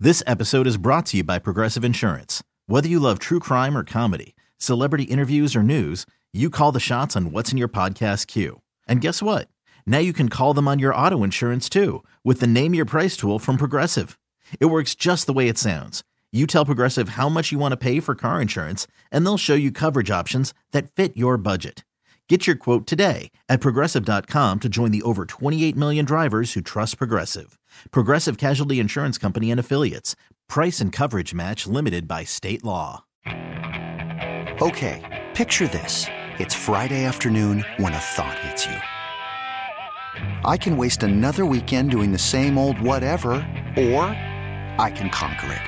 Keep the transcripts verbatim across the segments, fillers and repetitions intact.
This episode is brought to you by Progressive Insurance. Whether you love true crime or comedy, celebrity interviews or news, you call the shots on what's in your podcast queue. And guess what? Now you can call them on your auto insurance too with the Name Your Price tool from Progressive. It works just the way it sounds. You tell Progressive how much you want to pay for car insurance, and they'll show you coverage options that fit your budget. Get your quote today at Progressive dot com to join the over twenty-eight million drivers who trust Progressive. Progressive Casualty Insurance Company and Affiliates. Price and coverage match limited by state law. Okay, picture this. It's Friday afternoon when a thought hits you. I can waste another weekend doing the same old whatever, or I can conquer it.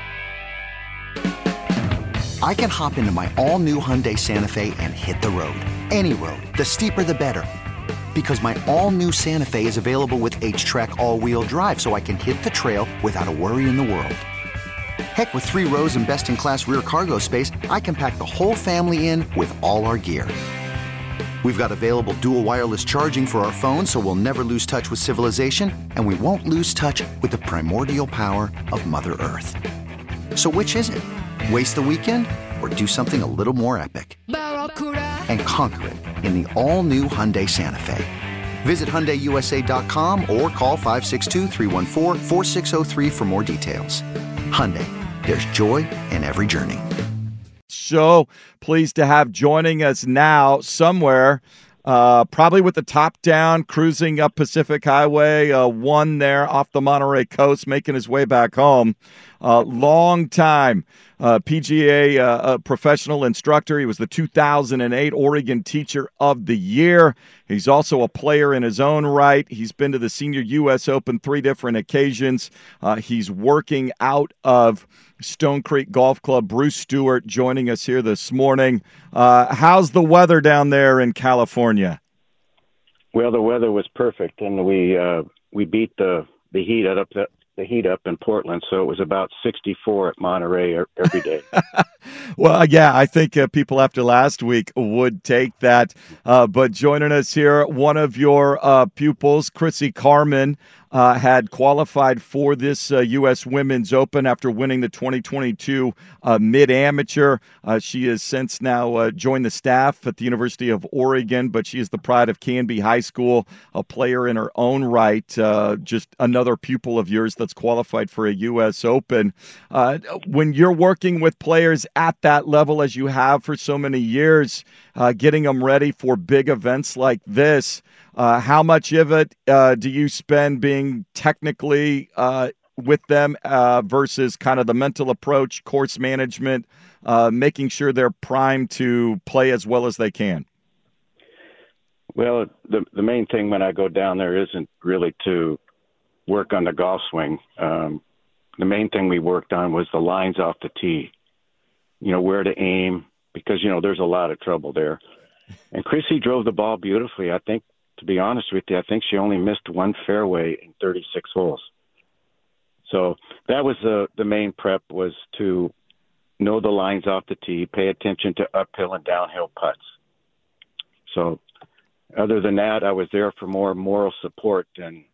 I can hop into my all-new Hyundai Santa Fe and hit the road. Any road. The steeper, the better. Because my all-new Santa Fe is available with H-Track all-wheel drive, so I can hit the trail without a worry in the world. Heck, with three rows and best-in-class rear cargo space, I can pack the whole family in with all our gear. We've got available dual wireless charging for our phones, so we'll never lose touch with civilization, and we won't lose touch with the primordial power of Mother Earth. So which is it? Waste the weekend or do something a little more epic? And conquer it in the all-new Hyundai Santa Fe. Visit Hyundai U S A dot com or call five six two, three one four, four six zero three for more details. Hyundai, there's joy in every journey. So pleased to have joining us now somewhere, uh, probably with the top down, cruising up Pacific Highway, uh, one there off the Monterey coast, making his way back home. Uh, long time uh, P G A uh, uh, professional instructor. He was the two thousand eight Oregon Teacher of the Year. He's also a player in his own right. He's been to the Senior U S Open three different occasions. Uh, he's working out of Stone Creek Golf Club. Bruce Stewart joining us here this morning. Uh, how's the weather down there in California? Well, the weather was perfect, and we uh, we beat the the heat up the, the heat up in Portland, so it was about sixty-four at Monterey every day. Well, yeah, I think uh, people after last week would take that. Uh, but joining us here, one of your uh, pupils, Chrissy Carmen, uh, had qualified for this uh, U S Women's Open after winning the twenty twenty-two uh, Mid-Amateur. Uh, she has since now uh, joined the staff at the University of Oregon, but she is the pride of Canby High School, a player in her own right, uh, just another pupil of yours that's qualified for a U S Open. Uh, when you're working with players at that level, as you have for so many years, uh, getting them ready for big events like this, uh, how much of it uh, do you spend being technically uh, with them uh, versus kind of the mental approach, course management, uh, making sure they're primed to play as well as they can? Well, the the main thing when I go down there isn't really to work on the golf swing. Um, the main thing we worked on was the lines off the tee. You know, where to aim, because, you know, there's a lot of trouble there. And Chrissy drove the ball beautifully. I think, to be honest with you, I think she only missed one fairway in thirty-six holes. So that was the, the main prep, was to know the lines off the tee, pay attention to uphill and downhill putts. So other than that, I was there for more moral support and,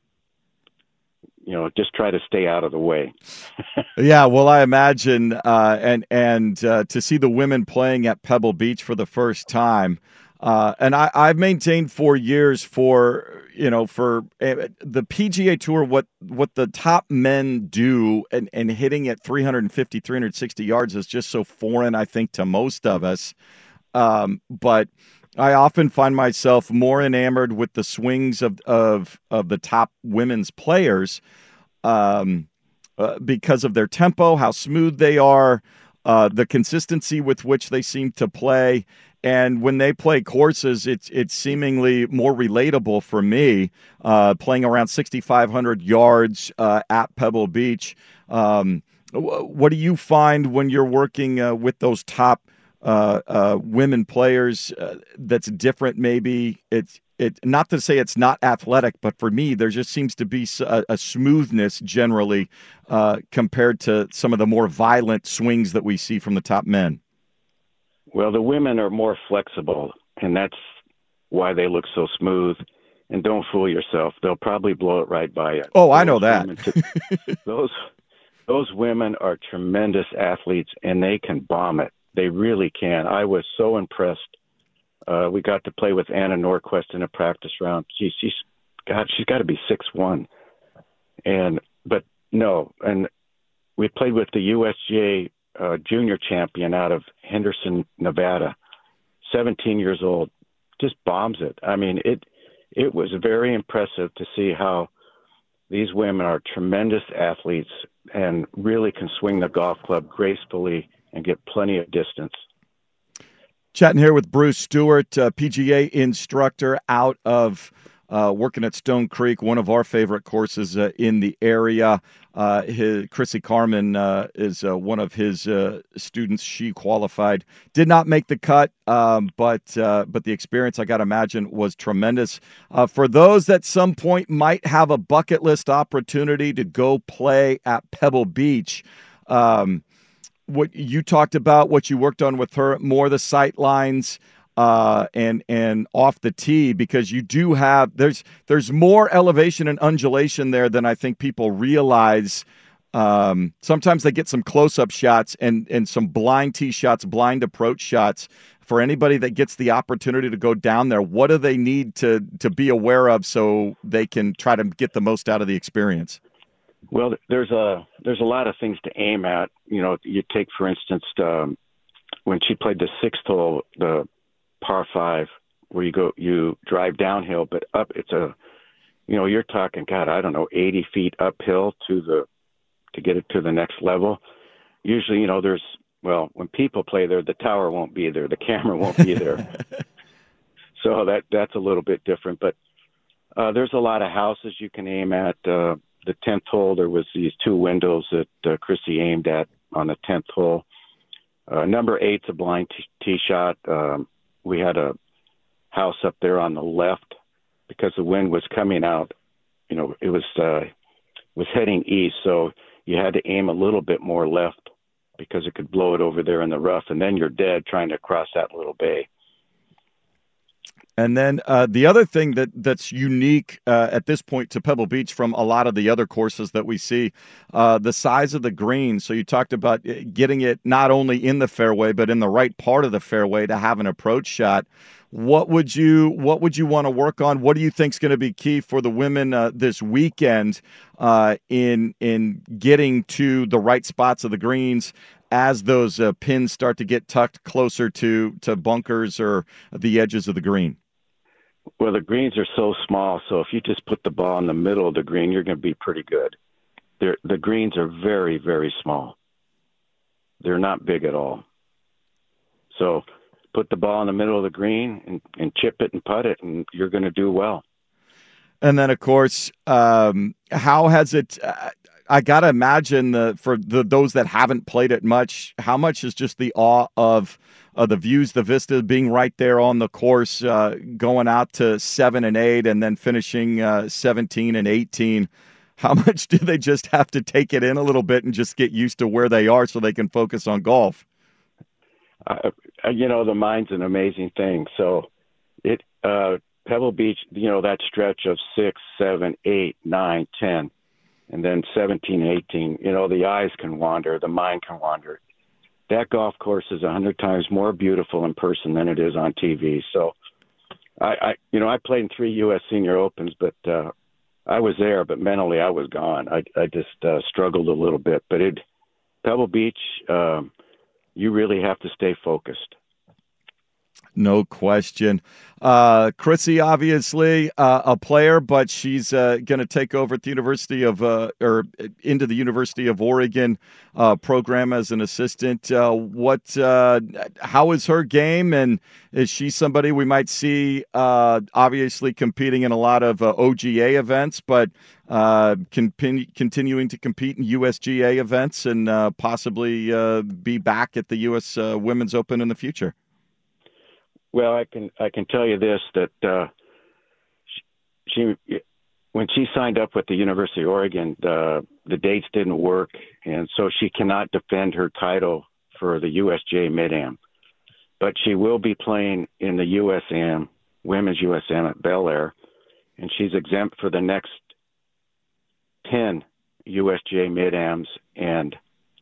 you know, just try to stay out of the way. Yeah, well, I imagine, uh, and and uh, to see the women playing at Pebble Beach for the first time, uh, and I, I've maintained for years for, you know, for uh, the P G A Tour, what what the top men do and, and hitting at three fifty, three sixty yards is just so foreign, I think, to most of us. Um, but I often find myself more enamored with the swings of of, of the top women's players um, uh, because of their tempo, how smooth they are, uh, the consistency with which they seem to play. And when they play courses, it's it's seemingly more relatable for me, uh, playing around sixty-five hundred yards uh, at Pebble Beach. Um, what do you find when you're working uh, with those top Uh, uh, women players uh, that's different? Maybe it's it not to say it's not athletic, but for me there just seems to be a, a smoothness generally uh, compared to some of the more violent swings that we see from the top men. Well, the women are more flexible, and that's why they look so smooth. And don't fool yourself; they'll probably blow it right by you. Oh, those I know that. t- those those women are tremendous athletes, and they can bomb it. They really can. I was so impressed. Uh, we got to play with Anna Norquist in a practice round. She, she's God, she's got to be six one. And but no, and we played with the U S G A uh, junior champion out of Henderson, Nevada, seventeen years old, just bombs it. I mean, it it was very impressive to see how these women are tremendous athletes and really can swing the golf club gracefully and get plenty of distance. Chatting here with Bruce Stewart, uh, P G A instructor out of uh, working at Stone Creek, one of our favorite courses uh, in the area. Uh, his, Chrissy Carmen uh, is uh, one of his uh, students. She qualified, did not make the cut, um, but uh, but the experience, I got to imagine, was tremendous. Uh, for those that some point might have a bucket list opportunity to go play at Pebble Beach, um, what you talked about, what you worked on with her, more the sight lines uh, and and off the tee, because you do have there's there's more elevation and undulation there than I think people realize. Um, sometimes they get some close up shots and and some blind tee shots, blind approach shots. For anybody that gets the opportunity to go down there, what do they need to to be aware of so they can try to get the most out of the experience? Well, there's a there's a lot of things to aim at. You know, you take, for instance, um, when she played the sixth hole, the par five, where you go, you drive downhill, but up, it's a, you know, you're talking, God, I don't know, eighty feet uphill to the, to get it to the next level. Usually, you know, there's, well, when people play there, the tower won't be there, the camera won't be there. So that that's a little bit different, but uh, there's a lot of houses you can aim at. Uh, the tenth hole, there was these two windows that uh, Chrissy aimed at on the tenth hole. Uh, number eight's a blind t- tee shot. Um, we had a house up there on the left because the wind was coming out. You know, it was uh, was heading east, so you had to aim a little bit more left because it could blow it over there in the rough, and then you're dead trying to cross that little bay. And then uh, the other thing that that's unique uh, at this point to Pebble Beach from a lot of the other courses that we see, uh, the size of the green. So you talked about getting it not only in the fairway, but in the right part of the fairway to have an approach shot. What would you What would you want to work on? What do you think is going to be key for the women uh, this weekend uh, in in getting to the right spots of the greens as those uh, pins start to get tucked closer to to bunkers or the edges of the green? Well, the greens are so small, so if you just put the ball in the middle of the green, you're going to be pretty good. They're, the greens are very, very small. They're not big at all. So put the ball in the middle of the green and, and chip it and putt it, and you're going to do well. And then, of course, um, how has it uh, – I got to imagine the, for the, those that haven't played it much, how much is just the awe of uh, the views, the vista, being right there on the course, uh, going out to seven and eight and then finishing uh, seventeen and eighteen. How much do they just have to take it in a little bit and just get used to where they are so they can focus on golf? Uh, you know, the mind's an amazing thing. So it uh, Pebble Beach, you know, that stretch of six, seven, eight, nine, ten, and then seventeen, eighteen, you know, the eyes can wander, the mind can wander. That golf course is a hundred times more beautiful in person than it is on T V. So, I, I you know, I played in three U S Senior Opens, but uh, I was there, but mentally I was gone. I, I just uh, struggled a little bit. But it, Pebble Beach, um, you really have to stay focused. No question. Uh, Chrissy, obviously uh, a player, but she's uh, going to take over at the University of, uh, or into the University of Oregon uh, program as an assistant. Uh, what? Uh, how is her game, and is she somebody we might see? Uh, obviously, competing in a lot of uh, O G A events, but uh, con- continuing to compete in U S G A events, and uh, possibly uh, be back at the U S Uh, Women's Open in the future. Well, I can I can tell you this, that uh, she, she when she signed up with the University of Oregon, the the dates didn't work, and so she cannot defend her title for the U S G A Mid-Am. But she will be playing in the U S A M, Women's U S A M at Bel Air, and she's exempt for the next ten U S G A mid-ams and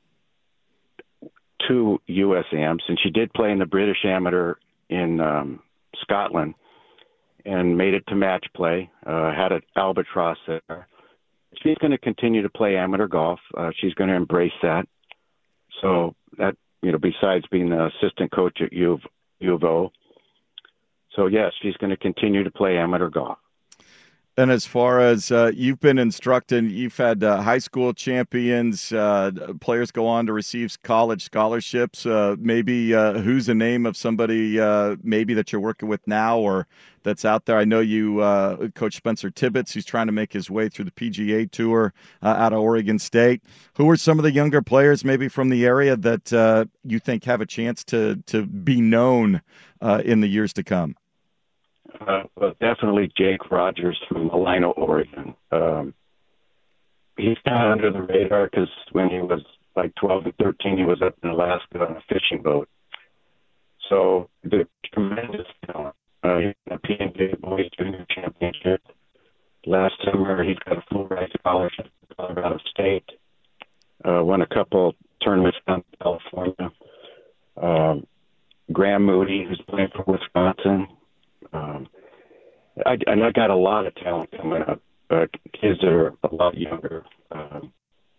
two U S ams. And she did play in the British Amateur in um, Scotland and made it to match play, uh, had an albatross there. She's going to continue to play amateur golf. Uh, she's going to embrace that. So that, you know, besides being the assistant coach at U of, U of O. So, yes, she's going to continue to play amateur golf. And as far as uh, you've been instructing, you've had uh, high school champions, uh, players go on to receive college scholarships. Uh, maybe uh, who's the name of somebody uh, maybe that you're working with now or that's out there? I know you, uh, Coach Spencer Tibbetts, who's trying to make his way through the P G A Tour uh, out of Oregon State. Who are some of the younger players maybe from the area that uh, you think have a chance to, to be known uh, in the years to come? Uh, well, definitely Jake Rogers from Malino, Oregon. Um, he's kind of under the radar because when he was like twelve and thirteen, he was up in Alaska on a fishing boat. So the tremendous talent. Uh, he won a P N G A Boys Junior Championship. Last summer, he's got a full ride scholarship to Colorado State. Uh, won a couple tournaments down in California. Um, Graham Moody, who's playing for Wisconsin. Um, I, and I got a lot of talent coming up. Uh, kids that are a lot younger. Um,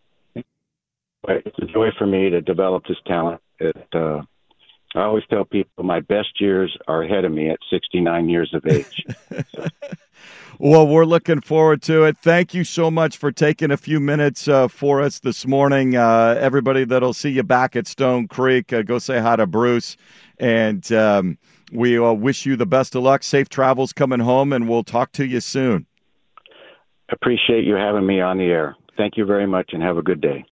but it's a joy for me to develop this talent. It, uh, I always tell people my best years are ahead of me at sixty-nine years of age. So. Well, we're looking forward to it. Thank you so much for taking a few minutes uh, for us this morning. Uh, everybody that'll see you back at Stone Creek, uh, go say hi to Bruce. And um, we uh, wish you the best of luck. Safe travels coming home, and we'll talk to you soon. Appreciate you having me on the air. Thank you very much, and have a good day.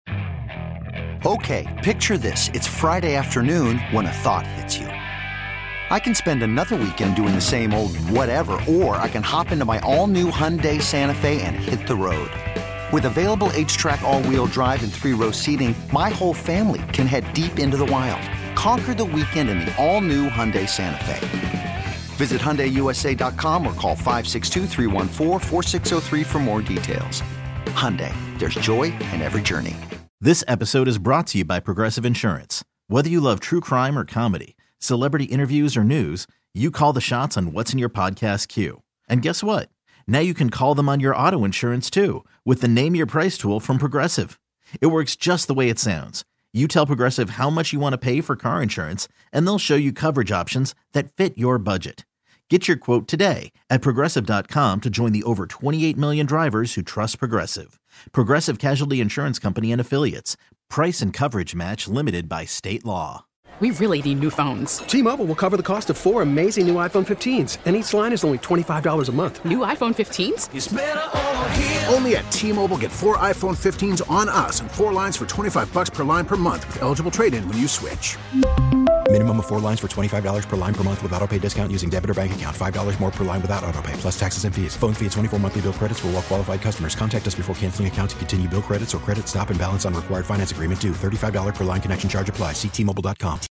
Okay, picture this. It's Friday afternoon when a thought hits you. I can spend another weekend doing the same old whatever, or I can hop into my all-new Hyundai Santa Fe and hit the road. With available H-Track all-wheel drive and three-row seating, my whole family can head deep into the wild. Conquer the weekend in the all-new Hyundai Santa Fe. Visit Hyundai U S A dot com or call five six two, three one four, four six zero three for more details. Hyundai, there's joy in every journey. This episode is brought to you by Progressive Insurance. Whether you love true crime or comedy, celebrity interviews or news, you call the shots on what's in your podcast queue. And guess what? Now you can call them on your auto insurance too with the Name Your Price tool from Progressive. It works just the way it sounds. You tell Progressive how much you want to pay for car insurance, and they'll show you coverage options that fit your budget. Get your quote today at Progressive dot com to join the over twenty-eight million drivers who trust Progressive. Progressive Casualty Insurance Company and Affiliates. Price and coverage match limited by state law. We really need new phones. T-Mobile will cover the cost of four amazing new iPhone fifteens, and each line is only twenty-five dollars a month. New iPhone fifteens? It's better over here. Only at T-Mobile, get four iPhone fifteens on us and four lines for twenty-five bucks per line per month with eligible trade-in when you switch. Minimum of four lines for twenty-five dollars per line per month with autopay discount using debit or bank account. five dollars more per line without autopay, plus taxes and fees. Phone fee at twenty-four monthly bill credits for well-qualified customers. Contact us before canceling account to continue bill credits or credit stop and balance on required finance agreement due. thirty-five dollars per line connection charge applies. See T Mobile dot com.